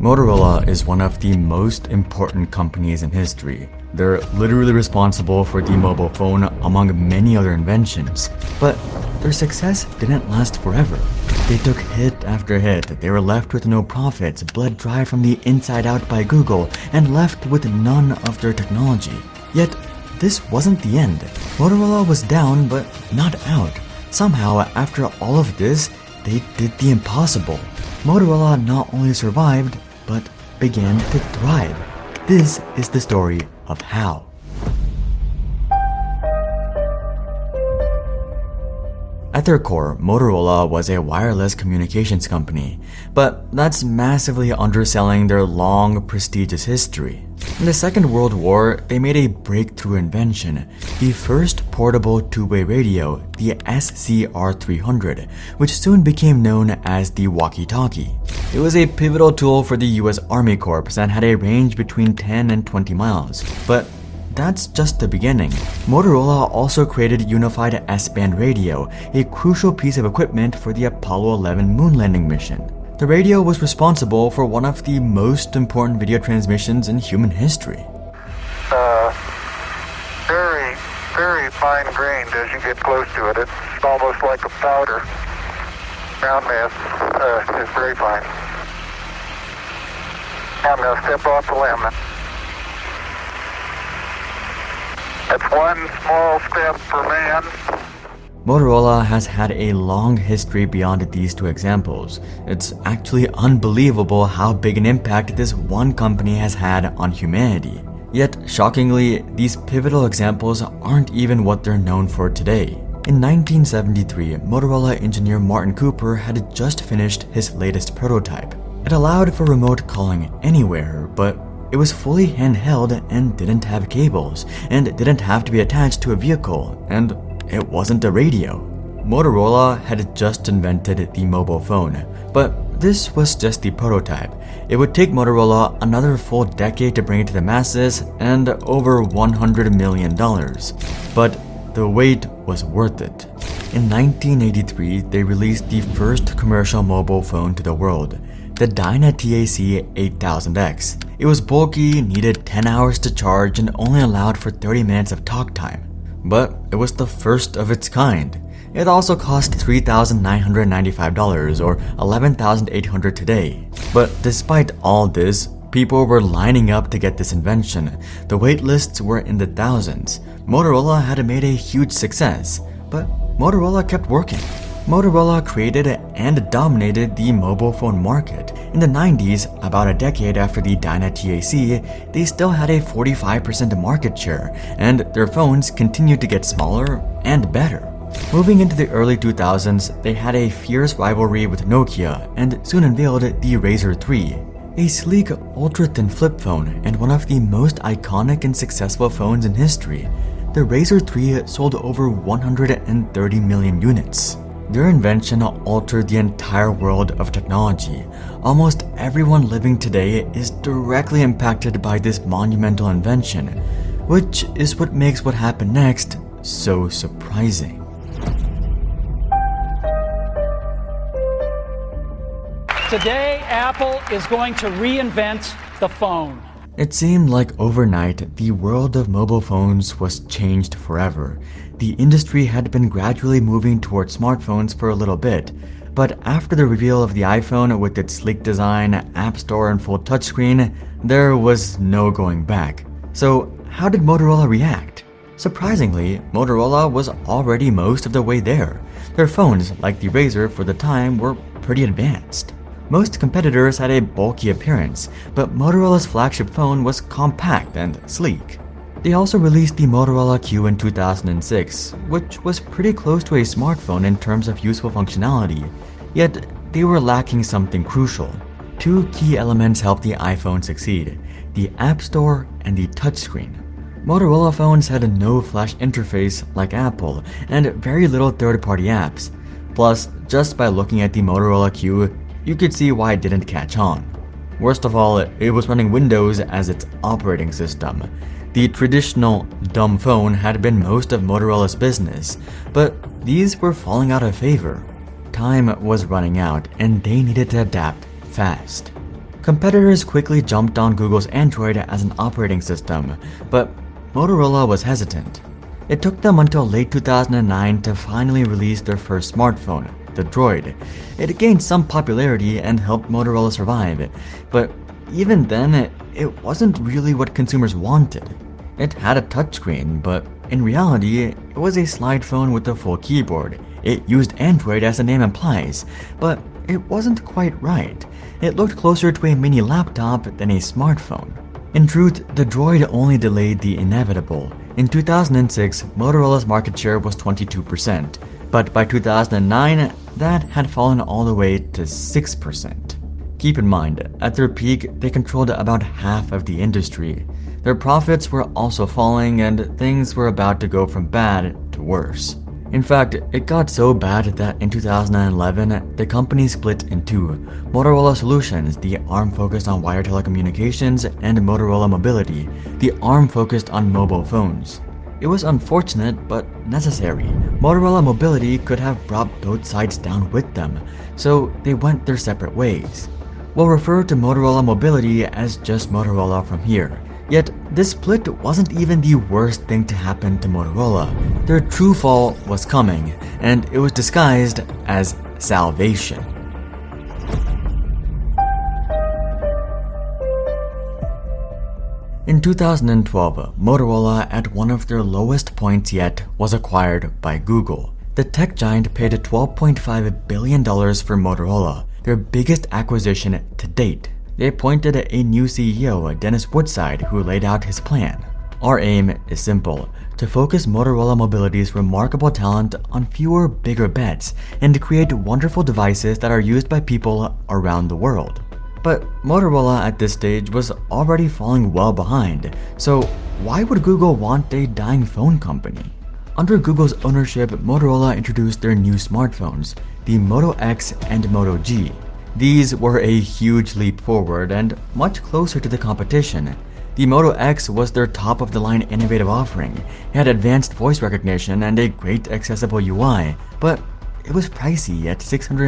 Motorola is one of the most important companies in history. They're literally responsible for the mobile phone among many other inventions. But their success didn't last forever. They took hit after hit. They were left with no profits, bled dry from the inside out by Google, and left with none of their technology. Yet, this wasn't the end. Motorola was down, but not out. Somehow, after all of this, they did the impossible. Motorola not only survived, but began to thrive. This is the story of how. At their core, Motorola was a wireless communications company, but that's massively underselling their long, prestigious history. In the Second World War, they made a breakthrough invention, the first portable two-way radio, the SCR-300, which soon became known as the walkie-talkie. It was a pivotal tool for the US Army Corps and had a range between 10 and 20 miles, but that's just the beginning. Motorola also created Unified S-band radio, a crucial piece of equipment for the Apollo 11 moon landing mission. The radio was responsible for one of the most important video transmissions in human history. Very, very fine-grained as you get close to it. It's almost like a powder. Ground mass is very fine. I'm going to step off the limb. That's one small step for man. Motorola has had a long history beyond these two examples. It's actually unbelievable how big an impact this one company has had on humanity. Yet, shockingly, these pivotal examples aren't even what they're known for today. In 1973, Motorola engineer Martin Cooper had just finished his latest prototype. It allowed for remote calling anywhere, but it was fully handheld and didn't have cables, and didn't have to be attached to a vehicle, and it wasn't a radio. Motorola had just invented the mobile phone, but this was just the prototype. It would take Motorola another full decade to bring it to the masses and over $100 million. But the wait was worth it. In 1983, they released the first commercial mobile phone to the world, the Dyna-TAC 8000X. It was bulky, needed 10 hours to charge, and only allowed for 30 minutes of talk time. But it was the first of its kind. It also cost $3,995 or $11,800 today. But despite all this, people were lining up to get this invention. The wait lists were in the thousands. Motorola had made a huge success, but Motorola kept working. Motorola created and dominated the mobile phone market. In the 90s, about a decade after the Dyna-TAC, they still had a 45% market share, and their phones continued to get smaller and better. Moving into the early 2000s, they had a fierce rivalry with Nokia and soon unveiled the Razr 3, a sleek, ultra-thin flip phone and one of the most iconic and successful phones in history. The Razr 3 sold over 130 million units. Their invention altered the entire world of technology. Almost everyone living today is directly impacted by this monumental invention, which is what makes what happened next so surprising. Today, Apple is going to reinvent the phone. It seemed like overnight, the world of mobile phones was changed forever. The industry had been gradually moving towards smartphones for a little bit, but after the reveal of the iPhone with its sleek design, App Store, and full touchscreen, there was no going back. So, how did Motorola react? Surprisingly, Motorola was already most of the way there. Their phones, like the Razr for the time, were pretty advanced. Most competitors had a bulky appearance, but Motorola's flagship phone was compact and sleek. They also released the Motorola Q in 2006, which was pretty close to a smartphone in terms of useful functionality, yet they were lacking something crucial. Two key elements helped the iPhone succeed: the App Store and the touchscreen. Motorola phones had no flash interface like Apple, and very little third-party apps. Plus, just by looking at the Motorola Q, you could see why it didn't catch on. Worst of all, it was running Windows as its operating system. The traditional dumb phone had been most of Motorola's business, but these were falling out of favor. Time was running out, and they needed to adapt fast. Competitors quickly jumped on Google's Android as an operating system, but Motorola was hesitant. It took them until late 2009 to finally release their first smartphone, the Droid. It gained some popularity and helped Motorola survive, but even then, it wasn't really what consumers wanted. It had a touchscreen, but in reality, it was a slide phone with a full keyboard. It used Android as the name implies, but it wasn't quite right. It looked closer to a mini laptop than a smartphone. In truth, the Droid only delayed the inevitable. In 2006, Motorola's market share was 22%, but by 2009, that had fallen all the way to 6%. Keep in mind, at their peak, they controlled about half of the industry. Their profits were also falling and things were about to go from bad to worse. In fact, it got so bad that in 2011, the company split in two: Motorola Solutions, the arm focused on wired telecommunications, and Motorola Mobility, the arm focused on mobile phones. It was unfortunate, but necessary. Motorola Mobility could have brought both sides down with them, so they went their separate ways. We'll refer to Motorola Mobility as just Motorola from here. Yet, this split wasn't even the worst thing to happen to Motorola. Their true fall was coming, and it was disguised as salvation. In 2012, Motorola, at one of their lowest points yet, was acquired by Google. The tech giant paid $12.5 billion for Motorola, their biggest acquisition to date. They appointed a new CEO, Dennis Woodside, who laid out his plan. Our aim is simple: to focus Motorola Mobility's remarkable talent on fewer, bigger bets and to create wonderful devices that are used by people around the world. But Motorola at this stage was already falling well behind, so why would Google want a dying phone company? Under Google's ownership, Motorola introduced their new smartphones, the Moto X and Moto G. These were a huge leap forward and much closer to the competition. The Moto X was their top-of-the-line innovative offering. It had advanced voice recognition and a great accessible UI, but it was pricey at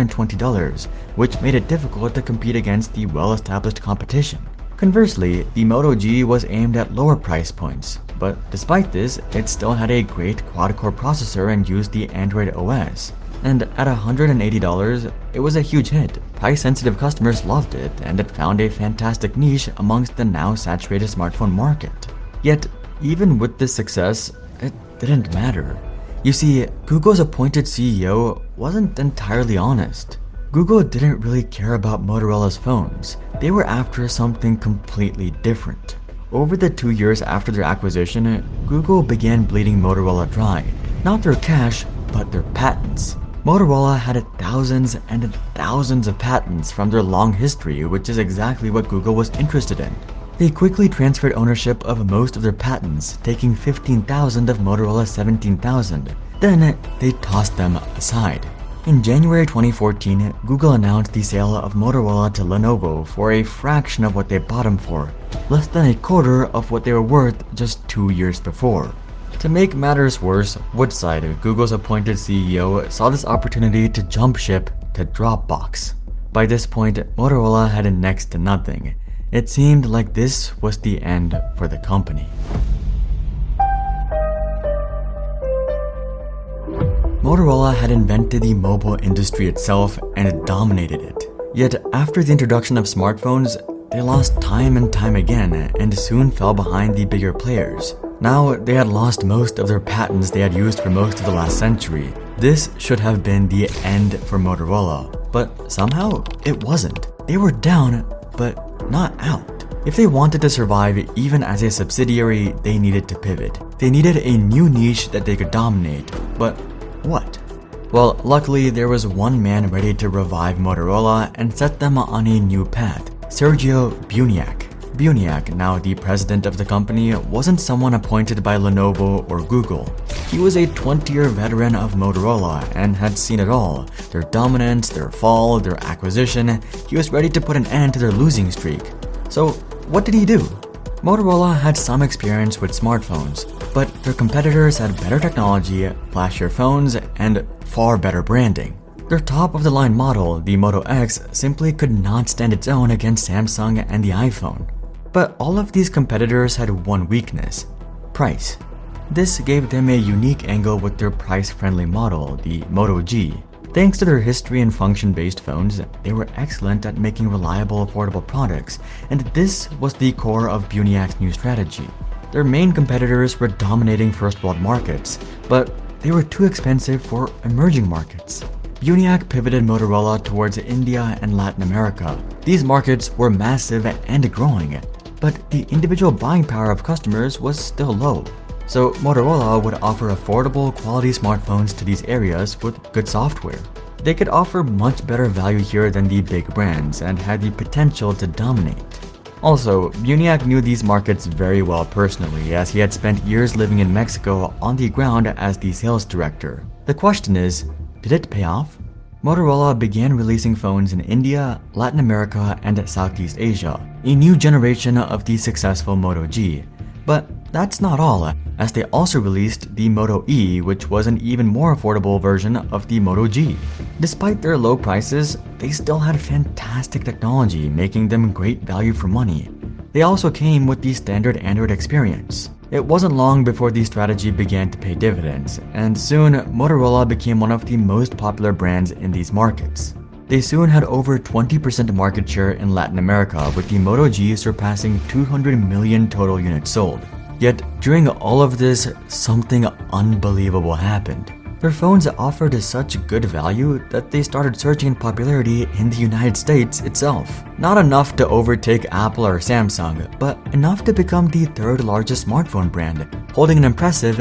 $620, which made it difficult to compete against the well-established competition. Conversely, the Moto G was aimed at lower price points, but despite this, it still had a great quad-core processor and used the Android OS. And at $180, it was a huge hit. Price-sensitive customers loved it, and it found a fantastic niche amongst the now saturated smartphone market. Yet, even with this success, it didn't matter. You see, Google's appointed CEO wasn't entirely honest. Google didn't really care about Motorola's phones. They were after something completely different. Over the 2 years after their acquisition, Google began bleeding Motorola dry. Not their cash, but their patents. Motorola had thousands and thousands of patents from their long history, which is exactly what Google was interested in. They quickly transferred ownership of most of their patents, taking 15,000 of Motorola's 17,000. Then they tossed them aside. In January 2014, Google announced the sale of Motorola to Lenovo for a fraction of what they bought them for, less than a quarter of what they were worth just 2 years before. To make matters worse, Woodside, Google's appointed CEO, saw this opportunity to jump ship to Dropbox. By this point, Motorola had next to nothing. It seemed like this was the end for the company. Motorola had invented the mobile industry itself and dominated it. Yet after the introduction of smartphones, they lost time and time again and soon fell behind the bigger players. Now, they had lost most of their patents they had used for most of the last century. This should have been the end for Motorola, but somehow it wasn't. They were down, but not out. If they wanted to survive even as a subsidiary, they needed to pivot. They needed a new niche that they could dominate, but what? Well, luckily there was one man ready to revive Motorola and set them on a new path: Sergio Buniac. Buniac, now the president of the company, wasn't someone appointed by Lenovo or Google. He was a 20-year veteran of Motorola and had seen it all: their dominance, their fall, their acquisition. He was ready to put an end to their losing streak. So what did he do? Motorola had some experience with smartphones, but their competitors had better technology, flashier phones, and far better branding. Their top-of-the-line model, the Moto X, simply could not stand its own against Samsung and the iPhone. But all of these competitors had one weakness: price. This gave them a unique angle with their price-friendly model, the Moto G. Thanks to their history and function-based phones, they were excellent at making reliable, affordable products, and this was the core of Buniac's new strategy. Their main competitors were dominating first-world markets, but they were too expensive for emerging markets. Buniac pivoted Motorola towards India and Latin America. These markets were massive and growing, but the individual buying power of customers was still low. So Motorola would offer affordable, quality smartphones to these areas with good software. They could offer much better value here than the big brands and had the potential to dominate. Also, Buniac knew these markets very well personally, as he had spent years living in Mexico on the ground as the sales director. The question is, did it pay off? Motorola began releasing phones in India, Latin America, and Southeast Asia, a new generation of the successful Moto G. But that's not all, as they also released the Moto E, which was an even more affordable version of the Moto G. Despite their low prices, they still had fantastic technology, making them great value for money. They also came with the standard Android experience. It wasn't long before the strategy began to pay dividends, and soon Motorola became one of the most popular brands in these markets. They soon had over 20% market share in Latin America, with the Moto G surpassing 200 million total units sold. Yet, during all of this, something unbelievable happened. Their phones offered such good value that they started surging in popularity in the United States itself. Not enough to overtake Apple or Samsung, but enough to become the third largest smartphone brand, holding an impressive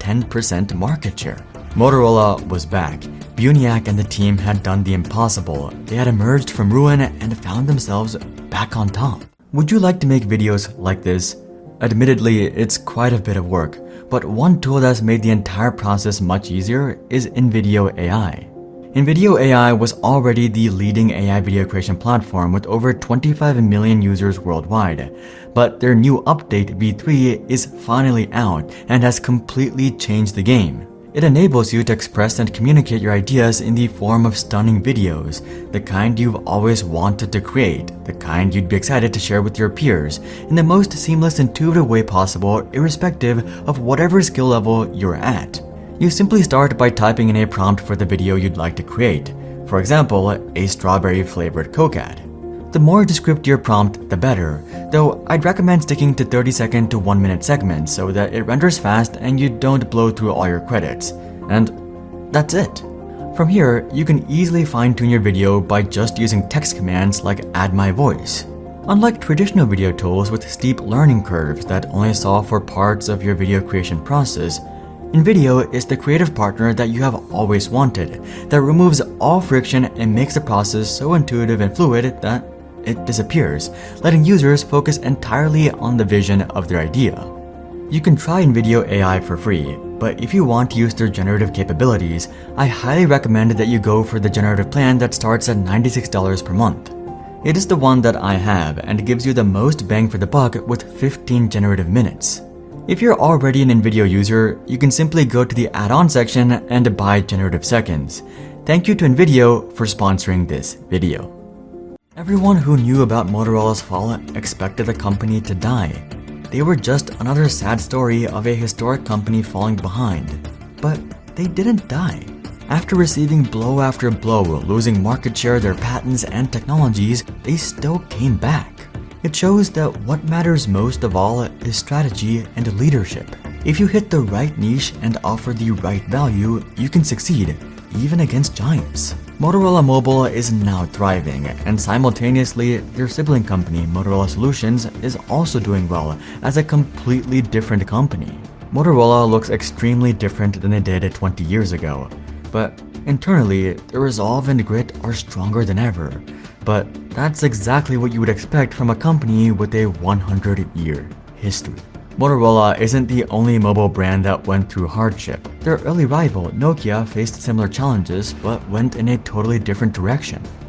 10% market share. Motorola was back. Buniac and the team had done the impossible. They had emerged from ruin and found themselves back on top. Would you like to make videos like this? Admittedly, it's quite a bit of work, but one tool that's made the entire process much easier is InVideo AI. InVideo AI was already the leading AI video creation platform with over 25 million users worldwide, but their new update V3 is finally out and has completely changed the game. It enables you to express and communicate your ideas in the form of stunning videos, the kind you've always wanted to create, the kind you'd be excited to share with your peers, in the most seamless, intuitive way possible, irrespective of whatever skill level you're at. You simply start by typing in a prompt for the video you'd like to create, for example, a strawberry-flavored Coke ad. The more descriptive your prompt, the better, though I'd recommend sticking to 30-second to 1-minute segments so that it renders fast and you don't blow through all your credits. And that's it. From here, you can easily fine-tune your video by just using text commands like Add My Voice. Unlike traditional video tools with steep learning curves that only solve for parts of your video creation process, InVideo is the creative partner that you have always wanted, that removes all friction and makes the process so intuitive and fluid that it disappears, letting users focus entirely on the vision of their idea. You can try InVideo AI for free, but if you want to use their generative capabilities, I highly recommend that you go for the generative plan that starts at $96 per month. It is the one that I have and gives you the most bang for the buck with 15 generative minutes. If you're already an InVideo user, you can simply go to the add-on section and buy generative seconds. Thank you to InVideo for sponsoring this video. Everyone who knew about Motorola's fall expected the company to die. They were just another sad story of a historic company falling behind. But they didn't die. After receiving blow after blow, losing market share, their patents, and technologies, they still came back. It shows that what matters most of all is strategy and leadership. If you hit the right niche and offer the right value, you can succeed, even against giants. Motorola Mobile is now thriving, and simultaneously, their sibling company, Motorola Solutions, is also doing well as a completely different company. Motorola looks extremely different than it did 20 years ago, but internally, their resolve and grit are stronger than ever. But that's exactly what you would expect from a company with a 100-year history. Motorola isn't the only mobile brand that went through hardship. Their early rival, Nokia, faced similar challenges but went in a totally different direction.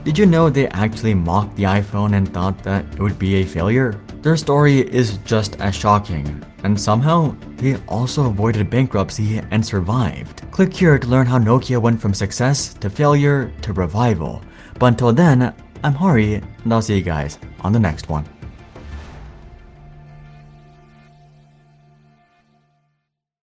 Did you know they actually mocked the iPhone and thought that it would be a failure? Their story is just as shocking, and somehow they also avoided bankruptcy and survived. Click here to learn how Nokia went from success to failure to revival. But until then, I'm Hari, and I'll see you guys on the next one.